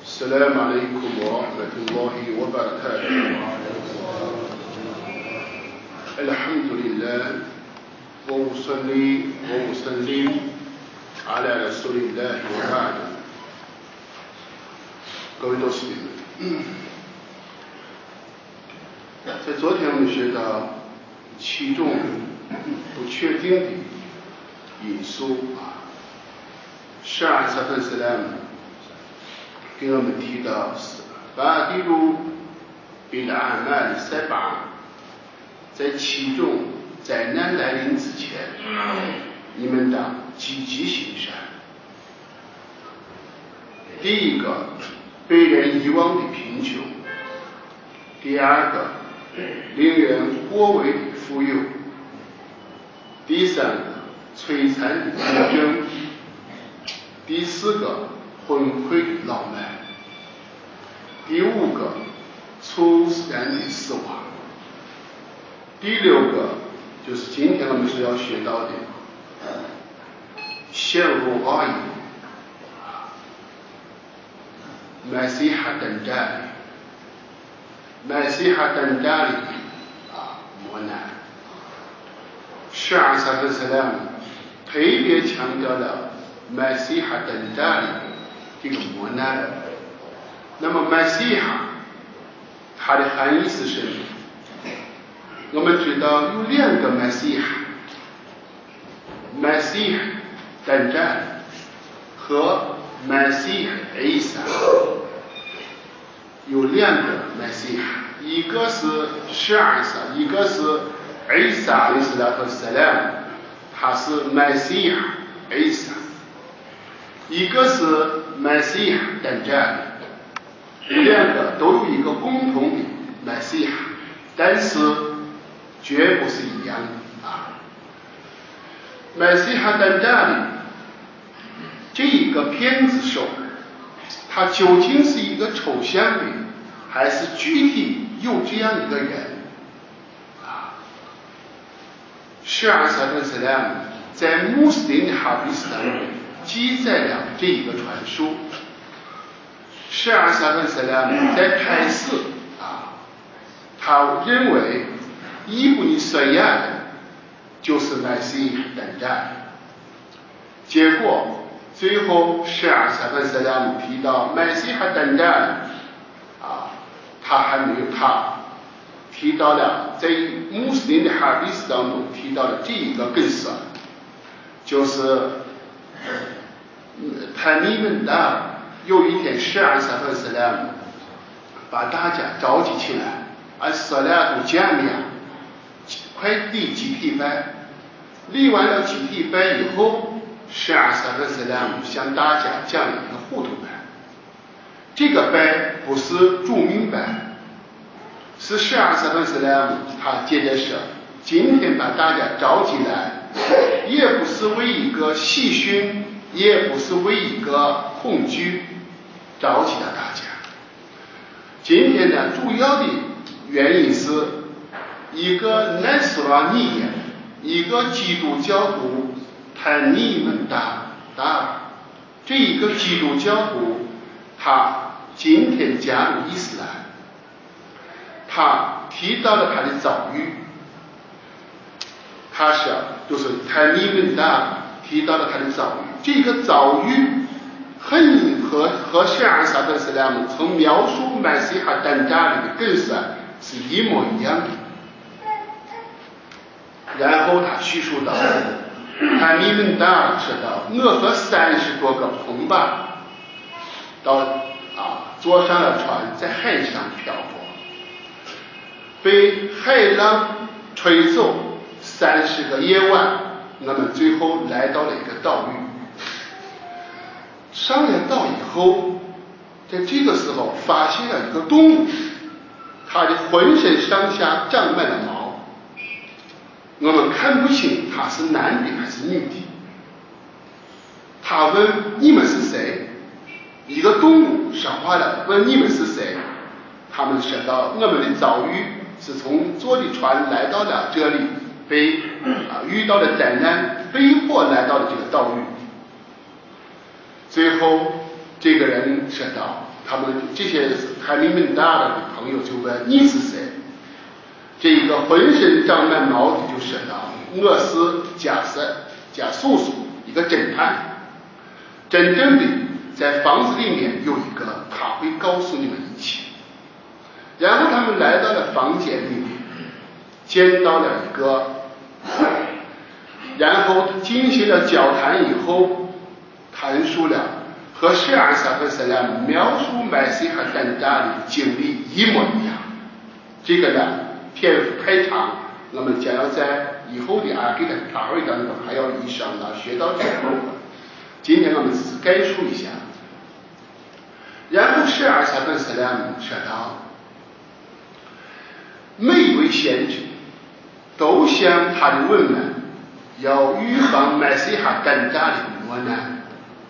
السلام عليكم ورحمة الله وبركاته. الحمد لله وأصلي وأسلم على رسول الله وبعد. 各位都是你们。在昨天我们学到其中不确定的因素沙萨特斯拉姆给我们提到巴迪鲁比阿曼塞巴，在其中灾难来临之前，你们当积极行善。第一个，被人遗忘的贫穷；第二个，令人过为的富有；第三个，璀璨的竞争；第四个，昏聩的浪漫；第五个，猝然的死亡；第六个，就是今天我们所要学到的陷入恶意مسيح دجال مسيح دجال 磨难。是阿萨特斯拉姆特别强调了 مسيح دجال 这个磨难。那么 مسيح 它的含义是什么？我们知道有两个 مسيح دجال 和 مسيح عيسى， 有两个 مسيح， 一个是是阿萨，一个是 عيسى عليه الصلاة والسلام， 他是 مسيح عيسى， 一个是 مسيح دجال， 两个都有一个共同的 مسيح， 但是绝不是一样的مسيح دجال 这一个骗子手，他究竟是一个抽象的，还是具体有这样一个人是阿萨特斯拉姆在穆斯林的哈迪斯当中记载了这一个传说。是阿萨特斯拉姆在开始他认为伊布尼塞亚就是麦西等待，结果最后是阿萨特斯拉姆提到麦西哈等待他还没有提到了在穆斯林的哈迪斯当中提到了这一个更深，就是坦尼们有一天是阿萨特斯拉姆把大家召集起来，萨拉杜加米亚快立集体拜，立完了集体拜以后，是阿萨特斯拉姆向大家讲一个糊涂拜。这个拜不是著名拜，是阿萨特斯拉姆他接着说，今天把大家召集来，也不是为一个戏训，也不是为一个恐惧召集了大家。今天呢，主要的原因是一个奈斯拉尼亚，一个基督教徒坦尼们这一个基督教徒他今天加入伊斯兰，他提到了他的遭遇，他是就是坦尼们提到了他的遭遇，这个遭遇和是阿萨特斯拉姆从描述麦西哈丹加里的更深是一模一样的。然后他叙述到坦尼们说到我和30多个同伴到坐上了船，在海上漂泊，被海浪吹走30个夜晚，我们最后来到了一个岛屿。上了岛以后，在这个时候发现了一个动物，它的浑身上下长满了毛，我们看不清它是男的还是女的。他问你们是谁？一个动物说话了，问你们是谁？他们说到我们的遭遇是从坐的船来到了这里，被遇到了灾难，被迫来到了这个岛屿。最后这个人说道， 他们这些还名门大的朋友就问你是谁？这一个浑身长满毛的就说道：我是贾叔叔，一个侦探。真正的在房子里面有一个，他会告诉你们一切。然后他们来到了房间里面，见到了一个，然后进行了交谈以后，谈述了和12萨和塞拉姆描述麦西哈丹达的经历一模一样。这个呢，篇幅太长，我们将要在以后的阿给的大会当中还要以上呢学到这部分。今天我们只是概述一下。然后12萨和塞拉姆说道，每一位先知都向他的问们要预防麦西哈丹达的磨难。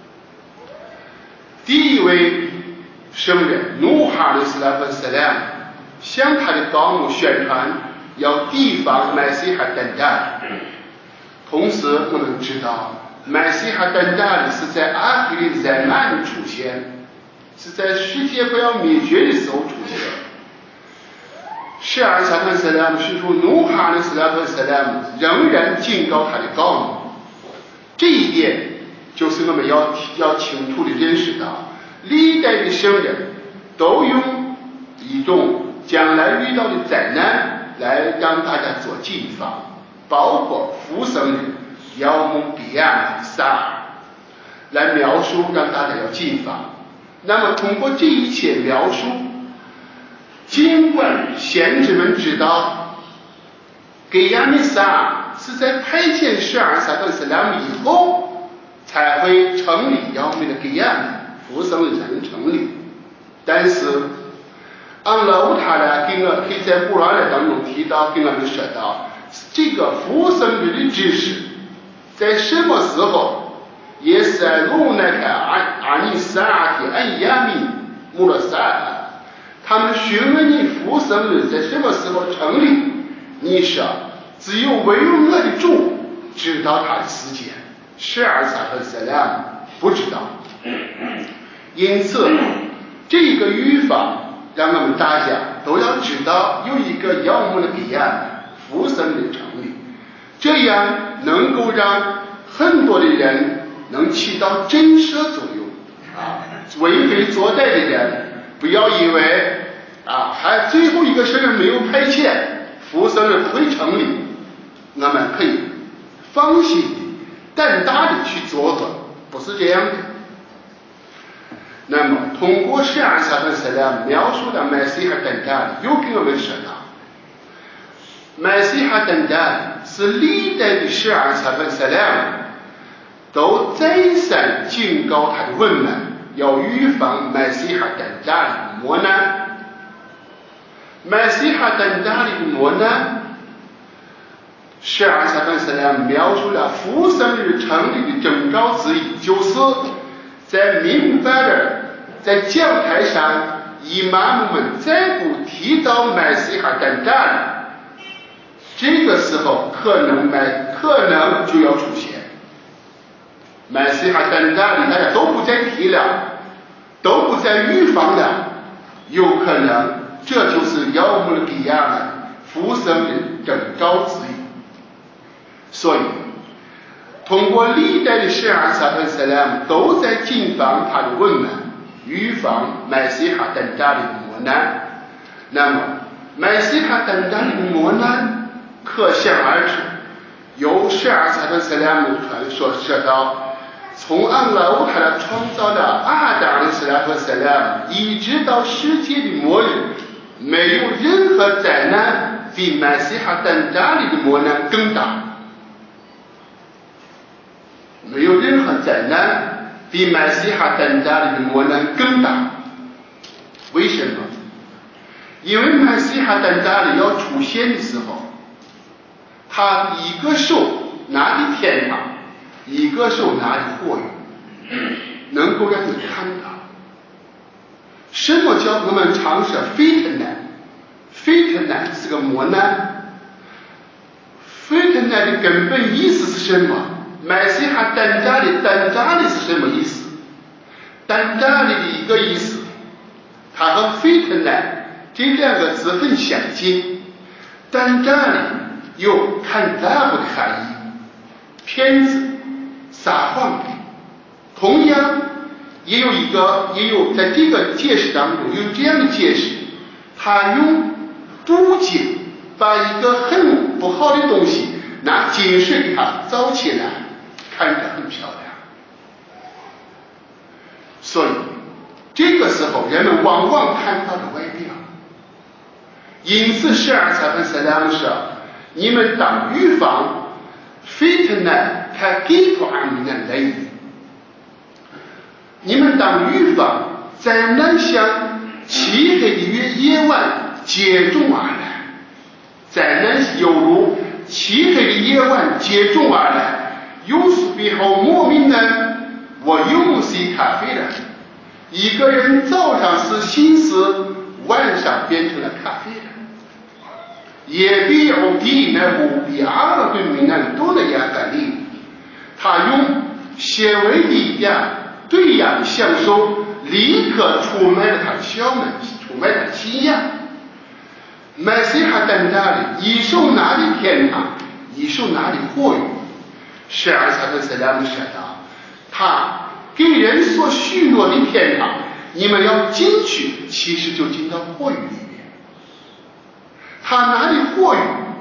第一位圣人努哈的斯拉夫斯拉姆向他的高牧宣传要提防麦西哈丹达。同时我们知道麦西哈丹达是在阿克里在曼的出现，是在世界快要灭绝的时候出现。12萨和塞拉姆使徒努哈的斯拉夫斯拉姆仍然警告他的高牧。这一点就是我们要清楚地认识到，历代的圣人都用一种将来遇到的灾难来让大家做谨防，包括复生人要姆比亚撒尔来描述，让大家要谨防。那么通过这一切描述，尽管先知们知道给亚米撒尔是在派遣12萨和塞拉姆以后才会成立要命的给亚米复生人才能成立，但是按老他呢给我可以在古兰的当中提到，给我们说到这个复生人的知识在什么时候也是在路那个阿尼撒尔的安亚米穆勒萨尔，他们询问你复生人在什么时候成立，你说只有唯有我的主知道他的时间，12萨和塞拉姆不知道。因此这个语法让我们大家都要知道有一个要么的给亚复生的成立，这样能够让很多的人能起到震慑作用为非作歹的人不要以为还最后一个圣人没有派遣，复生人不会成立，我们可以放心的胆大的去做不是这样的。那么通过12萨和塞拉姆描述的麦西哈丹达又给我们说到，麦西哈丹达是历代的12萨和塞拉姆都再三警告他的问们要预防麦西哈丹达的磨难。麦西哈丹达的磨难12萨和塞拉姆描述了复生日成立的征兆之一，就是在明白的在讲台上伊玛目们再不提到麦西哈丹达了，这个时候可能就要出现麦西哈丹达里，大家都不再提了，都不再预防了，有可能这就是要姆的比亚们复生的征兆之一。所以通过历代的12萨和塞拉姆都在谨防他的问们，预防麦西哈丹达的磨难。那么麦西哈丹达的磨难可想而知，由12萨和塞拉姆所说到，从安拉乌塔拉创造了阿达的斯拉和塞拉姆，一直到世界的末日，没有任何灾难比麦西哈丹达里的磨难更大，没有任何灾难比麦西哈丹达里的磨难更大。为什么？因为麦西哈丹达里要出现的时候，他一个手拿着天堂，一个手拿着火云，能够让你看到什么叫我们常说非特难。非特难是个磨难，非特难的根本意思是什么？麦西哈丹达里是什么意思？丹达里的一个意思它和 fitna 这两个字很相近，但这里有看杂不的含义，骗子、撒谎的。同样也有在这个解释当中有这样的解释，他用镀金把一个很不好的东西拿金水给它造起来，看着很漂亮。所以这个时候人们往往看到了外表，因此12才分3说，你们当预防 fitna taqitu an min al-layl， 你们当预防灾难像漆黑的夜晚接踵而来，灾难犹如漆黑的夜晚接踵而来，yusbihu mu'minan wa yumsi kafiran， 一个人早上是心思，晚上变成了咖啡的。yabi'u dinahu bi'aradin min ad-dunya qalil， 他用些微的一点对呀享受，立刻出卖了他的小门，出卖他的信仰。麦西哈等大的一手拿的天堂，一手拿的火狱。12才分3说道，他给人所许诺的天堂，你们要进去，其实就进到火狱里面。他拿的火狱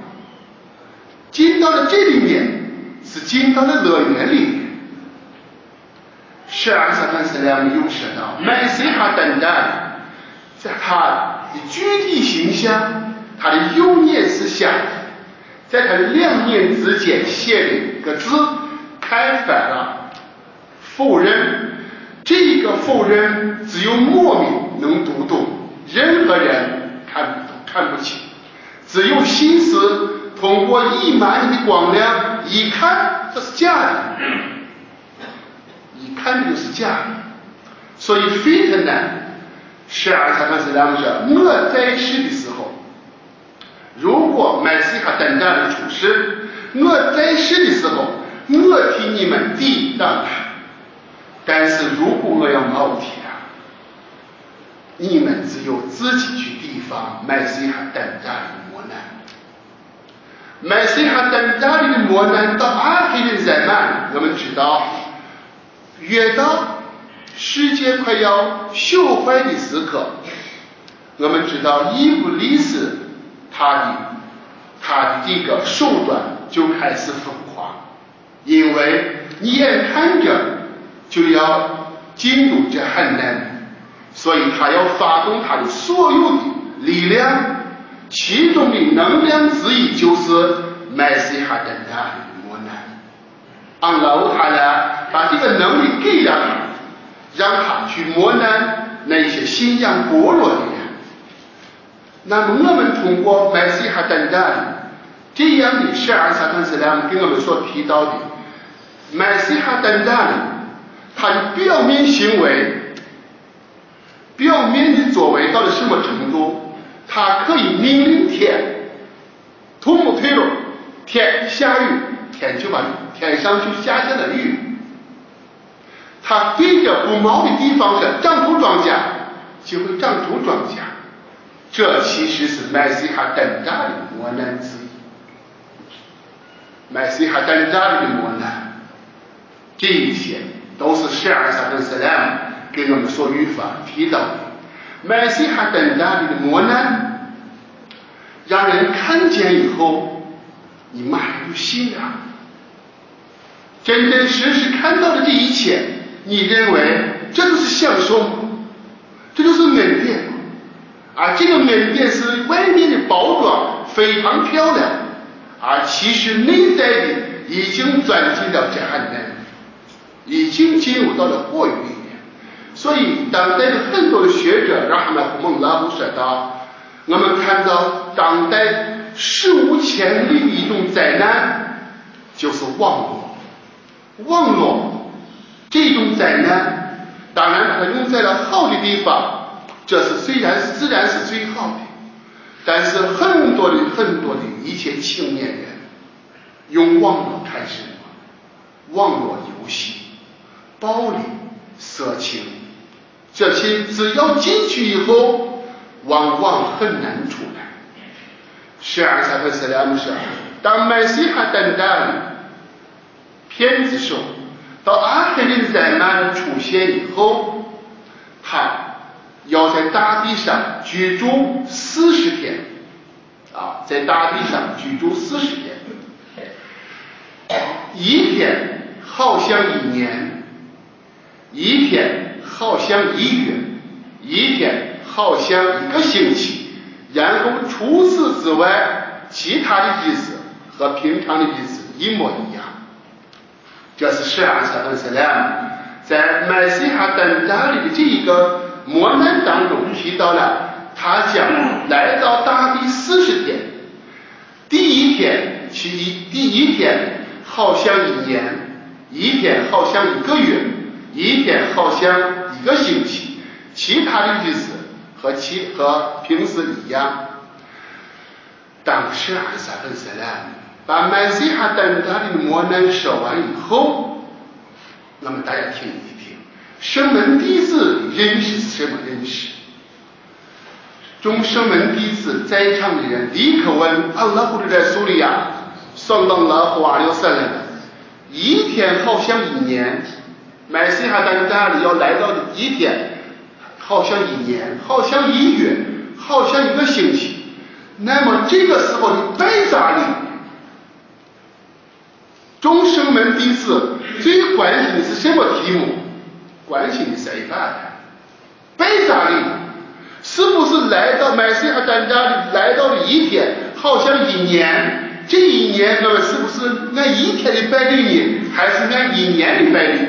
进到了这里面，是进到了乐园里面。12才分3又说到，麦西哈等大在他的具体形象，他的右眼是瞎的，在他的两眼之间写了一个字，开反了，否认。这个否认只有莫名能读懂，任何人看不清，只有心思通过一满的光亮一看，这是假的，一看这就是假的。所以 fitna 12才分3说，我在世的时候，如果麦西哈等大的处事，我在世的时候，我替你们抵挡他。但是如果我要冒替他，你们只有自己去提防麦西哈等大的磨难。麦西哈等大的磨难到阿黑的灾难，我们知道，越到世界快要朽坏的时刻，我们知道伊布利斯他的这个手段就开始疯狂，因为你眼看着就要进入这很难，所以他要发动他的所有的力量，其中的能量之一就是麦西哈等大的磨难。安拉他呢把这个能力给了他，让他去磨难那些信仰薄弱的人。那么我们通过麦西哈等大的这样的12才分3跟我们所提到的麦西哈等大的他的表面行为，表面的作为到了什么程度？他可以命令天土木推动天下雨，天就把天上就下下了雨。他对着不毛的地方是长出庄稼，就会长出庄稼。这其实是麦西哈等大的磨难之一。麦西哈等大的磨难，这一些都是12才分3给我们所语法提到的。麦西哈等大的磨难，让人看见以后，你马上就信了。真真实实看到的这一切，你认为这就是享受吗？这就是恩典吗？而这个恩典是外面的包装非常漂亮，而其实内在的已经钻进了这很难，已经进入到了火狱里面。所以当代的很多的学者让他们胡拉布说道，我们看到当代史无前例的一种灾难，就是网络。网络这种灾难，当然它用在了好的地方，这是自然是最好的，但是很多的一些青年人用网络看什么？网络游戏、暴力、色情， 这些只要进去以后往往很难出来。十二萨克斯拉姆说，当麦西哈等待骗子说到阿克林在曼出现以后，他要在大地上居住40天在大地上居住40天，一天好像1年，一天好像1月，一天好像1个星期，然后除此之外其他的日子和平常的日子一模一样。这是十二萨克斯拉姆在麦西哈等待里的这一个磨难当中提到了，他将来到大地40天，第一天好像1年，一天好像1个月，一天好像1个星期，其他的日子和平时一样。当十二萨克斯拉姆把麦西哈等待的磨难说完以后，那么大家听一听，圣门弟子认识是什么认识？众圣门弟子在场的人立刻问阿拉胡的苏利亚sallallahu alaihi wasallam，一天好像1年，麦西哈等待里要来到的一天好像1年，好像1月，好像1个星期。那么这个时候你拜咋哩？众圣门弟子最关心的是什么题目？关心的是一半的拜咋哩？是不是来到麦西哈等待里来到的一天好像1年？这1年那么是不是按1天的拜礼呢，还是按1年的拜礼？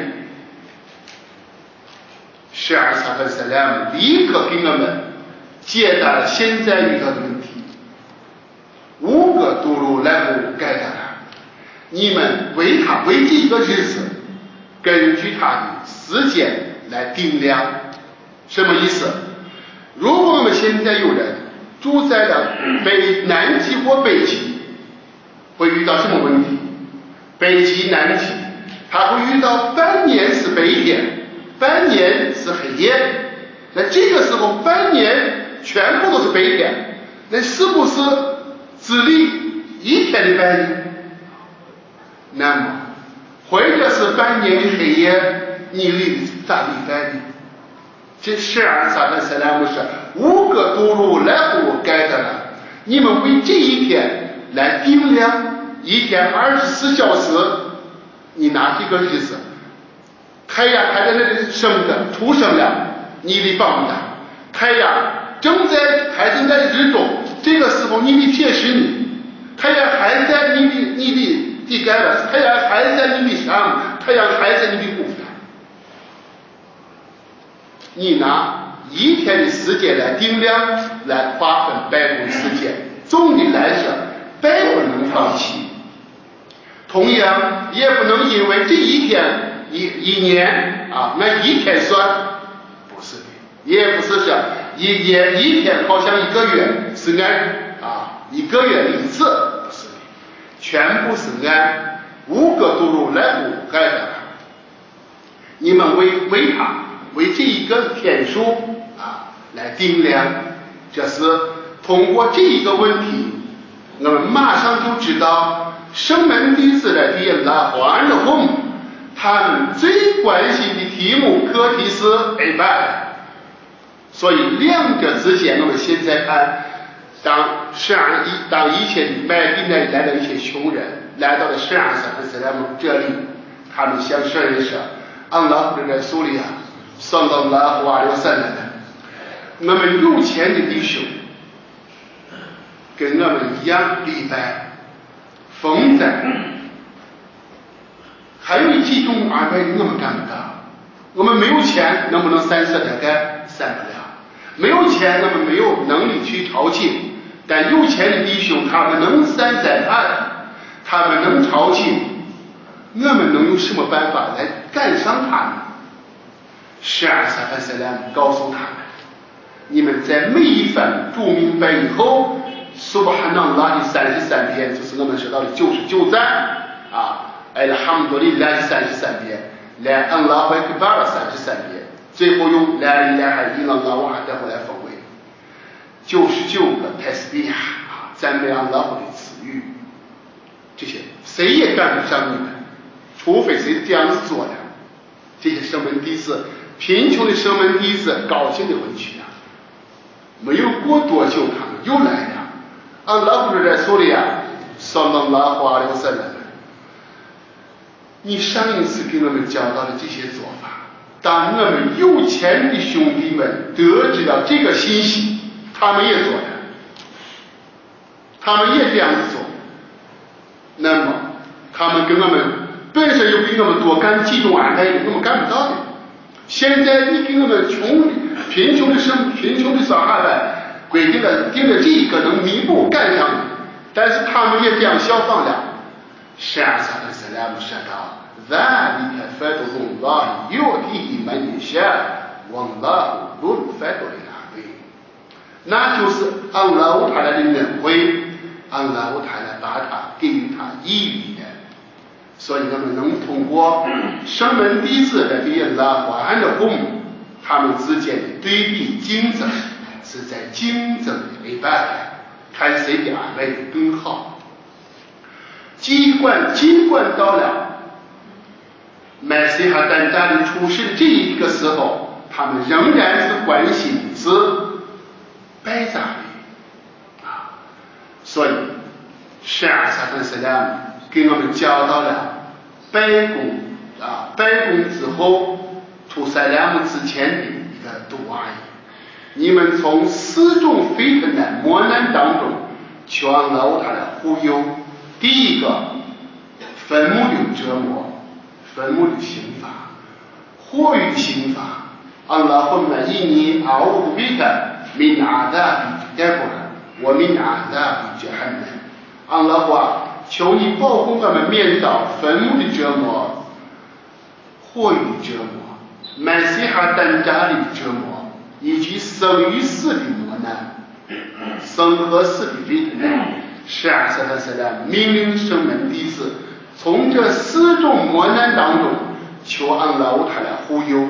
十二萨克斯拉姆立刻给我们解答了现在遇到的问题。5个杜鲁来姆盖达了，你们为这个日子根据他的时间来定量。什么意思？如果我们现在有人住在了南极或北极，会遇到什么问题？北极南极他会遇到半年是白天，半年是黑夜。那这个时候半年全部都是白天，那是不是只立1天的白天？那么或者是半年的黑夜，你立咋立白天？这十二萨克斯拉姆说5个杜鲁来我盖的了，你们为这一天来定量，1天24小时，你拿这个日子，太阳还在那里出生了，你得放大；太阳还正在日中，这个时候你得解释你；太阳还在你的地盖了，太阳还在你的上，太阳还在你的骨上。你拿1天的时间来定量，来划分白骨时间。总的来说，白不能放弃，同样也不能因为这一天一年按1天算，不是的，也不是说一天好像1个月是按1个月1次，不是的，全部是按5个杜鲁来补盖的。你们为这一个天数来定量，这是通过这一个问题，我们马上就知道圣门弟子的第拉环的红，他们最关心的题目课题是ibadah。所以两者之间，我们现在看，当以前麦地那里来的一些穷人来到了圣阿萨克斯拉姆这里，他们向圣人说：“安拉夫的苏利亚。”sallallahu alaihi wasallam， 我们有钱的弟兄跟我们一样礼拜风灾，还有几种安排我们干不到。我们没有钱，能不能散射点干？散不了。没有钱，我们没有能力去淘金。但有钱的弟兄，他们能散灾害，他们能淘金，我们能有什么办法来赶上他们？十二萨克斯拉姆告诉他们：你们在每一番主明白以后，苏巴哈纳拉的33遍，就是我们说到的99赞艾拉哈姆多利拉的33遍，来安拉怀克巴尔33遍， 最后用来伊朗拉瓦带回来奉为99个泰斯比亚赞美安拉的词语，这些谁也赶不上你们，除非谁这样子做的。这些圣门弟子，贫穷的圣门弟子高兴的回去啊，没有过多久他们又来了。安拉不是在说的呀，sallallahu alaihi wasallam，你上一次给我们教导的这些做法，当我们有钱的兄弟们得知到这个信息，他们也做的，他们也这样子做，那么他们跟我们本身又比我们多干几种安排的，我们干不到的。现在你给我们贫穷的小孩们规定了这个能弥补干上的，但是他们也这样效仿了。是啊，萨特斯拉姆说道：“ذلك فضل الله يؤتيه من يشاء والله ذو الفضل العظيم。”那就是安拉乌塔拉的恩惠，安拉乌塔拉把他给予他义理的。所以我们能通过圣门弟子的给安拉华安的供，他们之间的对比竞争，是在竞争的一半，看谁的安排的更好。尽管到了麦西哈丹加里出世这一个时候，他们仍然是关心是拜占的啊，所以是阿萨特斯拉姆给我们教导了拜功之后图塞拉姆之前的一个杜阿姨，你们从4种非常的磨难当中求安拉他的忽悠。第一个，坟墓的折磨，坟墓的刑罚，火狱刑罚。安拉后面inni a'udhu bika min 'adhabi jahannam wa min 'adhabi jahannam。安拉话，求你保护我们免遭坟墓的折磨，火狱的折磨，麦西哈丹加里的折磨，以及生与死的磨难，生和死的非难。是阿萨特斯拉命令圣门弟子从这4种磨难当中求安拉乌塔来忽悠，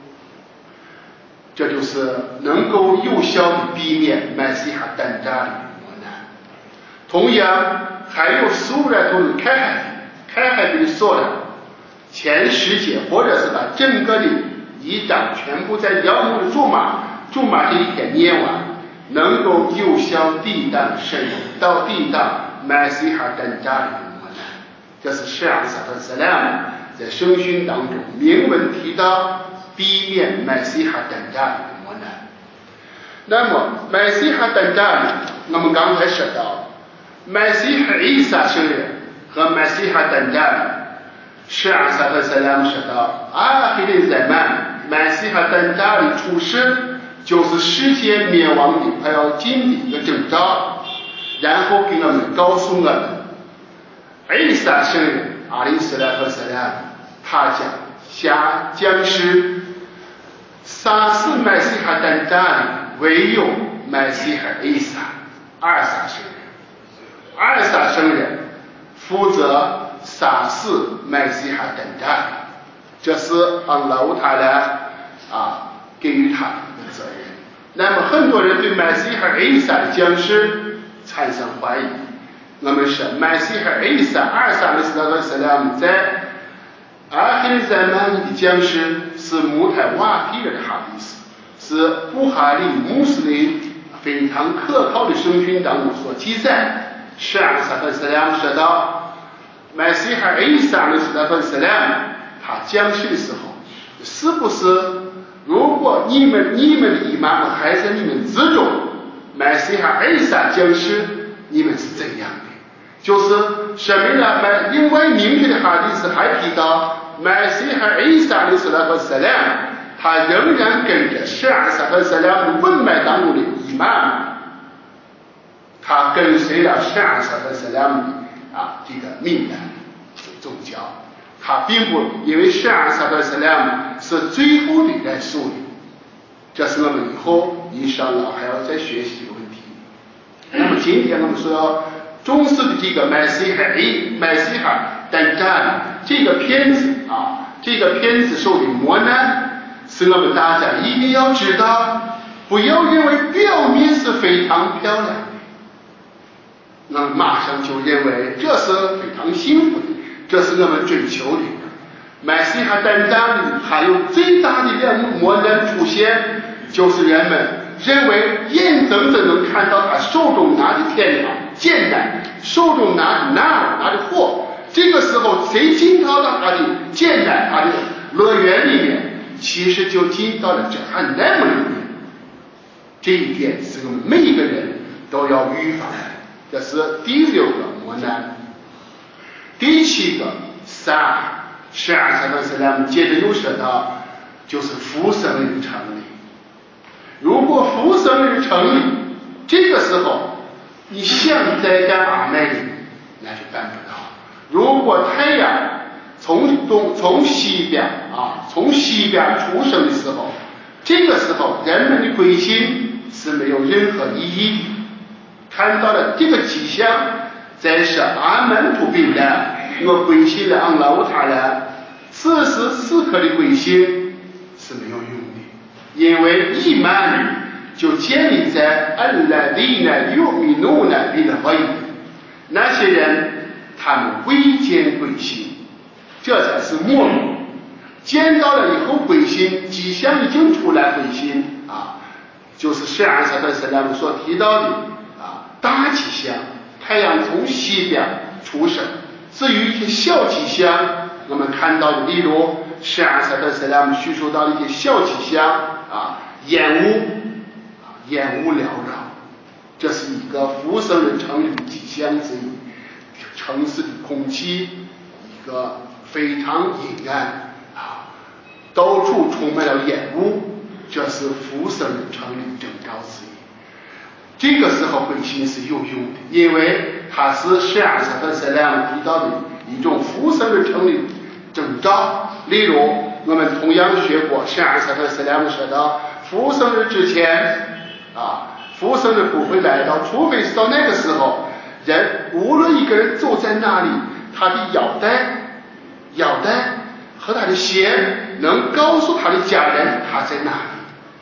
这就是能够有效的避免麦西哈丹扎的磨难。同样还有苏拉图开海的说了，前10节或者是把整个的1章全部在妖魔的驻马这一天念完，能够有效抵挡麦西哈丹扎里的磨难。这是是阿萨特斯拉姆在圣训当中明文提到避免麦西哈丹扎里的磨难。那么麦西哈丹扎里，我们刚才说到麦西哈伊萨圣人和麦西哈丹扎里，是阿萨特斯拉姆说到阿黑的在麦西哈丹扎里出世，就是世界灭亡的快要近的一个征兆。然后给我们告诉我们，伊萨圣人阿里斯拉和斯拉，他将是杀死麦西哈丹扎里唯有麦西哈伊萨二撒圣人，二撒圣人负责杀死麦西哈丹扎里，这是安拉乌塔拉给予他的责任。那么很多人对麦西哈伊萨的将士产生怀疑。我们说麦西哈伊萨二撒的斯拉和斯拉姆在阿黑在曼的将士是穆泰瓦提尔的哈迪斯，是布哈里穆斯林非常可靠的圣训当中所记载。是阿萨和斯拉姆说到麦西哈伊萨的斯拉和斯拉姆他将士的时候，是不是如果你们的伊玛目还在你们之中，麦西哈伊萨将士你们是怎样的？就是什么呢？另外明确的哈迪斯还提到麦西哈伊萨的斯拉和斯拉姆，他仍然跟着是阿萨和斯拉姆文脉当中的伊玛目，他跟随了是阿萨和斯拉姆的这个命的宗教。他并不因为是阿萨和斯拉姆是最后的来树立，这是我们以后伊沙拉还要再学习的问题。那么今天我们所要重视的这个麦西哈丹扎这个片子受的磨难，实所以我们大家一定要知道，不要认为表面是非常漂亮的，那马上就认为这是非常幸福的，这是我们追求的。麦西哈诞生里还有最大的两个磨难出现，就是人们认为眼睁睁能看到他手中拿的天堂艰难，手中拿的货，这个时候谁进到了他的艰难他的乐园里面，其实就进到了这汉难里面。这一点是我们每一个人都要预防的。这是第6个磨难。第7个是阿萨德斯拉姆接着又说到，就是复生日成立。如果复生日成立，这个时候你想再干阿麦里，那就办不到。如果太阳从西边出生的时候，这个时候人们的归心是没有任何意义的。看到了这个迹象，再说阿门图billah，我归信了安拉乌塔拉，此时此刻的归心是没有用的，因为伊曼就建立在alladhina yu'minuna bil ghaib，那些人他们未见归心，这才是末路。见到了以后归心，迹象已经出来归心啊，就是圣安萨德斯拉姆所提到的大迹象，太阳从西边出生。至于一些小迹象，我们看到的，例如圣安萨德斯拉姆叙述到的一些小迹象烟雾缭绕，这是一个复生人成立的迹象之一。城市的空气一个非常阴暗到处充满了烟雾，这是复生人成立的征兆之一。这个时候归心是有用的，因为它是圣安萨德斯拉姆提到的一种复生人成立的征兆。例如我们同样学过圣安萨德斯拉姆说到，复生日之前复生日不会来到，除非是到那个时候，人无论一个人走在哪里，他的腰带和他的鞋能告诉他的家人他在哪里，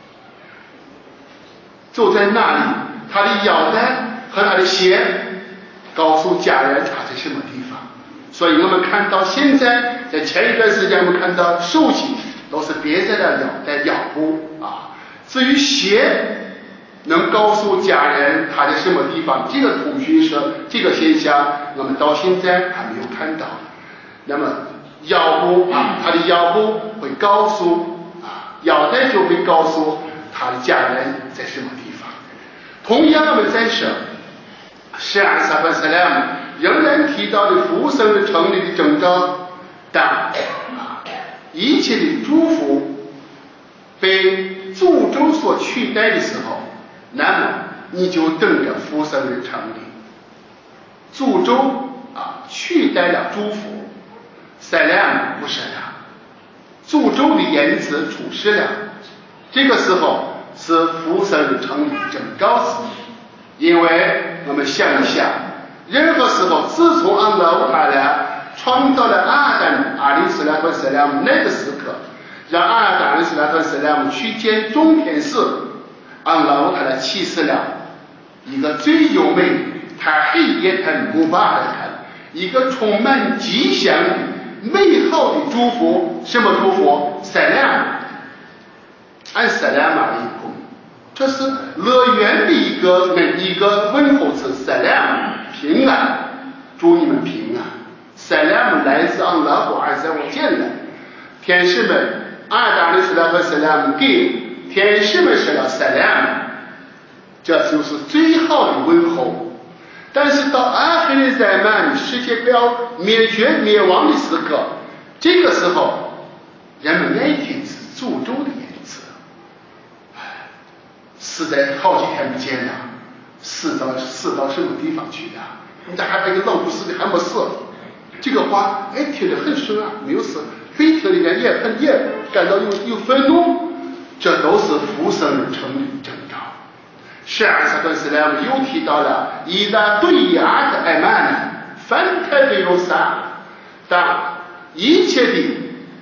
走在哪里，他的腰带和他的鞋告诉家人他在什么地方。所以我们看到现在在前一段时间我们看到手机都是别在了腰部至于鞋能告诉家人他在什么地方，这个通讯社这个现象我们到现在还没有看到。那么腰部他的腰部会告诉腰带就会告诉他的家人在什么地方。同样我们在说圣安萨德斯拉姆仍然提到的复生的成立的征兆，当一切的祝福被诅咒所取代的时候，那么你就等着复生的成立。诅咒取代了祝福，塞拉姆不是了，诅咒的言辞出世了，这个时候是复生的成立征兆之一。因为我们想一想，任何时候自从安拉乌塔拉创造了阿丹阿里斯拉特斯拉姆那个时刻，让阿丹阿里斯拉特斯拉姆去见众天使，安拉乌塔拉启示了一个最优美他黑夜很穆巴的看，一个充满吉祥的美好的祝福。什么祝福？塞拉姆按塞拉玛一空，这是乐园的一个问候词。塞拉姆平安，祝你们平安。塞拉姆来自安拉国azza wa jalla，天使们阿达里斯拉和塞拉姆给天使们说了塞拉姆，这就是最好的问候。但是到阿黑的在曼世界快要灭亡的时刻，这个时候人们爱听是诅咒的言辞，死在好几天不见了，死到什么地方去了？你这还把一个老不死的还没死，这个话听得很顺没有死，非听里面也感到有愤怒，这都是复生人成立的征兆。圣安萨德斯拉姆又提到了伊达对亚的艾曼翻开贝罗萨，当一切的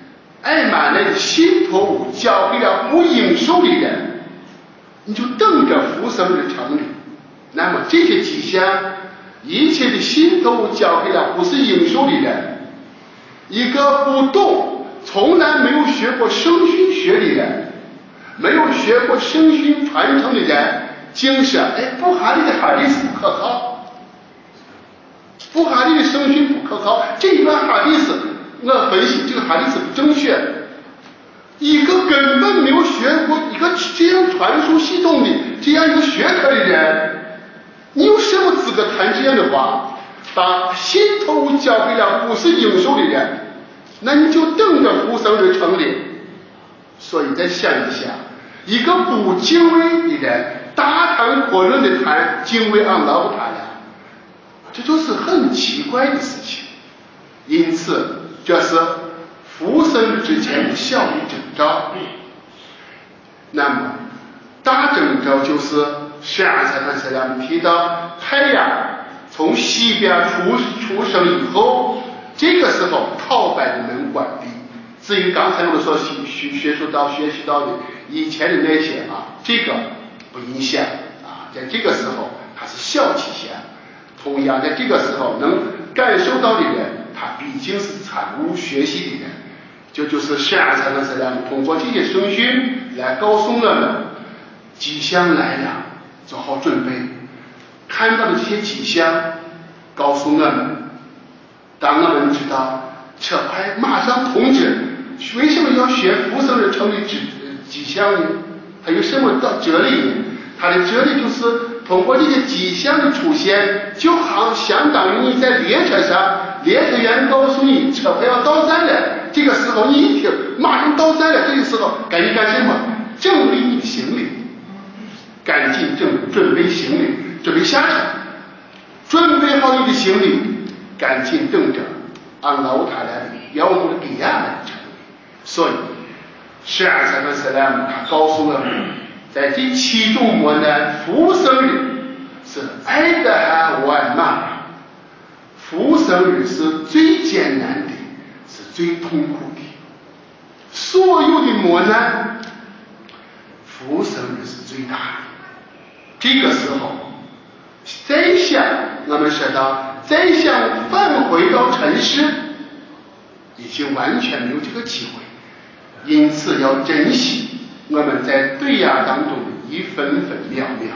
艾玛的心头交给了不应受的人，你就等着福生日成立。那么这些迹象，一切的心头交给了不是应受的人。一个不懂，从来没有学过圣训学的人，没有学过圣训传承的人，竟是布哈里的哈迪斯不可靠，布哈里的圣训不可靠，这一段哈迪斯我分析这个哈迪斯不正确。一个根本没有学过一个这样传输系统的这样一个学科的人，你有什么资格谈这样的话？把心头交给了不是应受的人，那你就等着福生日成立。所以再想一想，一个不敬畏的人大谈阔论的谈敬畏安拉他呀，这就是很奇怪的事情。因此这是福生日之前的小的征兆。那么大征兆就是圣安塞克斯拉姆提到太阳从西边出生以后，这个时候靠北的门关闭。至于刚才我们所学习到的以前的那些这个不影响在这个时候它是小气象。同样在这个时候能感受到的人，他毕竟是参悟学习的人。这就是圣安塞克斯拉姆通过这些圣训来告诉我们，迹象来了，做好准备。看到的这些迹象告诉我们，当我们知道这块马上通知为什么要学福生日成的迹象呢？它有什么哲理呢？它的哲理就是通过这些迹象的出现，就好相当于你在列车上，列车员告诉你车快要到站了，这个时候你一听马上到站了，这个时候赶紧干什么？整理你的行李，赶紧准备行李，准备下车，准备好你的行李，赶紧等着安拉他来的要我们的比亚来成立。所以圣安塞克斯拉姆他告诉我们，在这7种磨难，福生日是爱的还万马，福生日是最艰难的，是最痛苦的。所有的磨难，福生日是最大的。这个时候再想我们说到再想返回到尘世，已经完全没有这个机会。因此要珍惜我们在对呀当中的一分分秒秒。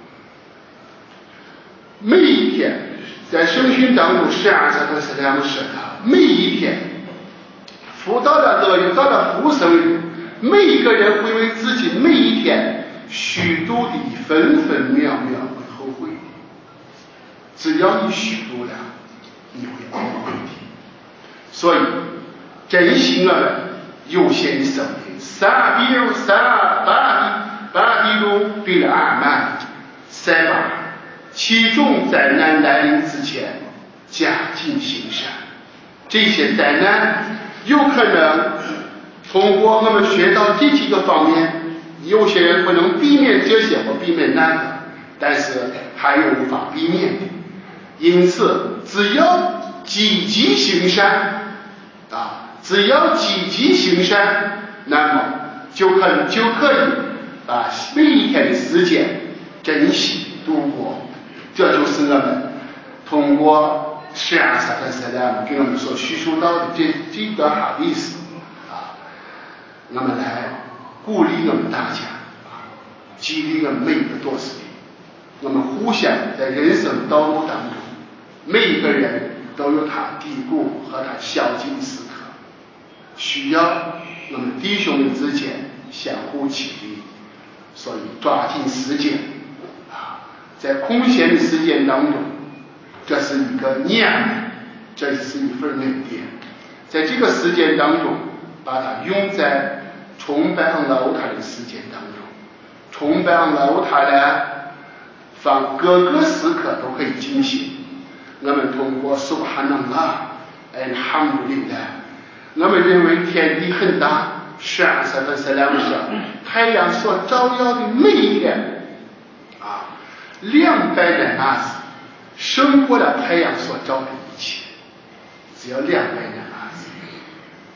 每一天在圣训当中，圣安塞克斯拉姆说的，每一天福到了乐又到了福生日，每一个人会为自己每一天虚度的一分分秒秒会后悔。只要你虚度了，你会懊悔的。所以珍惜我们有限的生命，撒比如撒巴比鲁比了阿曼，再把7种灾难来临之前加紧行善。这些灾难有可能通过我们学到这几个方面，有些人不能避免这些或避免那个，但是还有无法避免的。因此只要积极行善只要积极行善，那么就可以把每一天的时间珍惜度过。这就是我们通过圣安塞克斯拉姆给我们所叙述到的这段哈迪斯我们来鼓励我们大家激励我们每一个多士兵，我们互相在人生道路当中，每一个人都有他低谷和他消极的时刻，需要我们弟兄们之间相互激励。所以抓紧时间在空闲的时间当中，这是一个念头，这是一份恩典。在这个时间当中，把它用在崇拜安拉他的时间当中，崇拜安拉他的方各个时刻都可以进行。我们通过Subhanallah、Alhamdulillah，我们认为天地很大，圣安塞克斯拉姆说，太阳所照耀的每一天200奈玛斯胜过了太阳所照的一切，只要200奈玛斯。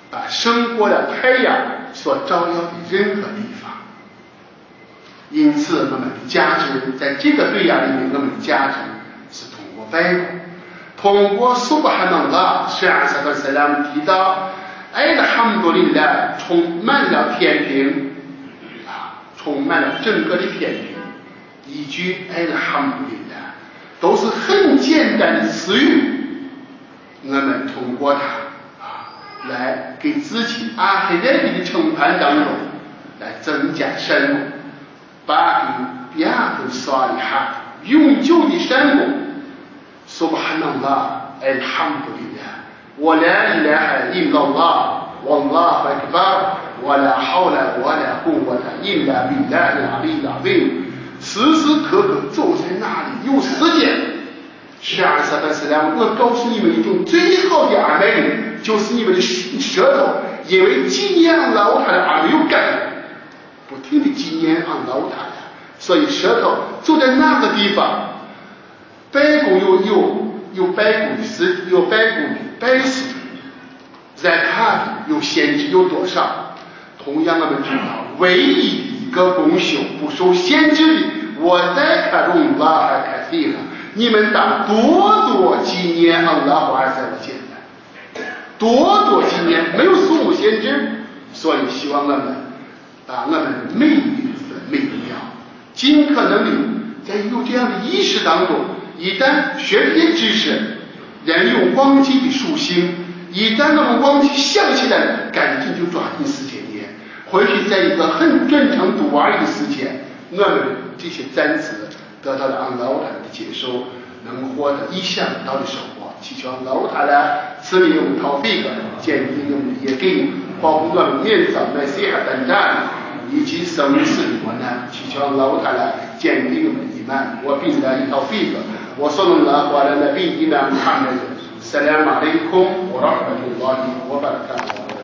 把生活的太阳所照耀的任何地方。因此我们的价值在这个对呀里面，我们的价值是通过外国，通过苏巴哈纳拉是阿萨特塞拉姆提到艾的哈姆多林的充满了天平充满了整个的天平，一句艾的哈姆多林的都是很简单的词语，我们通过它来给自己阿黑人的惩罚当中来增加善功，把给亚克萨里哈永久的善功。Subhanallah alhamdulillah wa la ilaha illallah wallahu akbar wa la hawla wa la quwwata illa billahi al-ali al-azim。时时刻刻走在那里有时间。是阿萨德斯拉姆，我告诉你们一种最好的安慰，就是你们的舌头，因为纪念安拉他的安慰有感觉，不停的纪念安拉他的，所以舌头走在那个地方。白宫有白宫的事，有白宫的拜事，在看有限制有多少。同样我们知道，唯一一个功修不受限制的，我在看容拉还看地了。你们当多多纪念安拉华尔在我简单，多多纪念，没有数目限制。所以希望我们把我们每一分每一秒，尽可能的在有这样的意识当中。一旦学这些知识，人有忘记的属性，一旦我们忘记想起来，赶紧就抓紧时间念，或许在一个很真诚读完的时间，我们这些赞词得到了安拉他的接受，能获得意想不到的收获。祈求安拉他来赐给我们逃避的，坚定我们的业定，保护我们免遭那些等待以及生死的磨难。祈求安拉他来坚定我们的伊曼，我并来逃避的。وصلى الله على نبينا محمد السلام عليكم ورحمة الله وبركاته